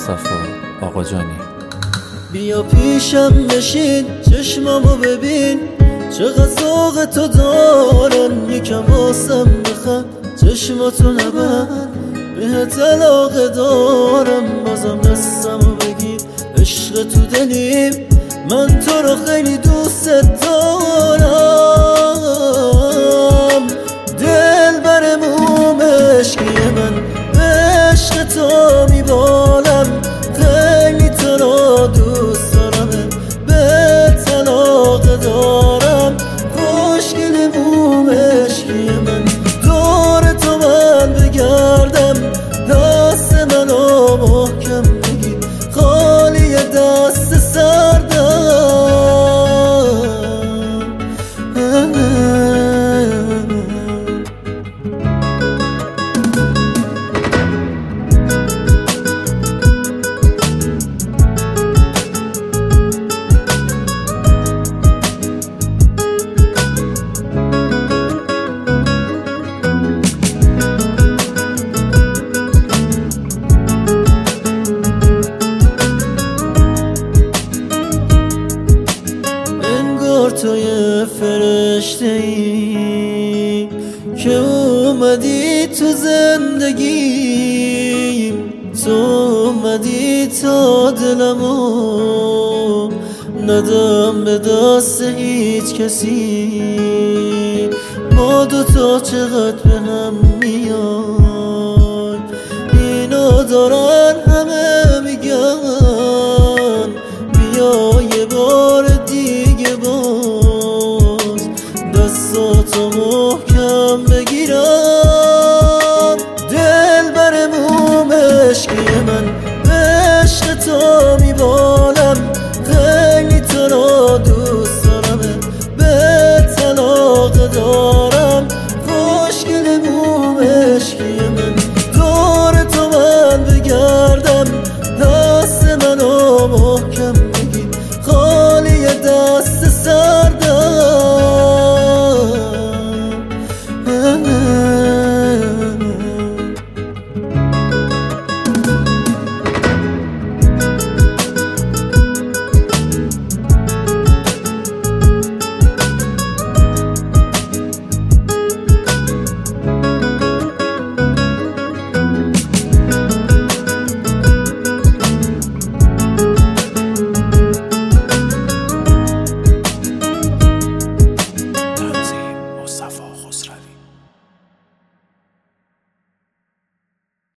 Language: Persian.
مصطفی آقاجانی. بیا پیشم نشین، چشمامو ببین، چقدر ذوق تو دارم. یکم واسم بخند، چشماتو نبند، بهت علاقه دارم. بازم دستمو بگیر، عشق تو دلیم، من تو رو خیلی دوست دارم. دل بر موم عشقی من، به عشق تو میبالم. خیلی تو رو دوست دارم، بهت علاقه دارم. خوشگل موم عشقی من، دور تو من بگردم. دست منو محکم بگیر، خالی دست سردم. تو یه فرشته ای که اومدی تو زندگیم. تو اومدی تا دلمو ندم به دست هیچ کسی. ما دوتا چقدر به هم میان، اینو دارن همه میگن. بیا یه بار دیگه با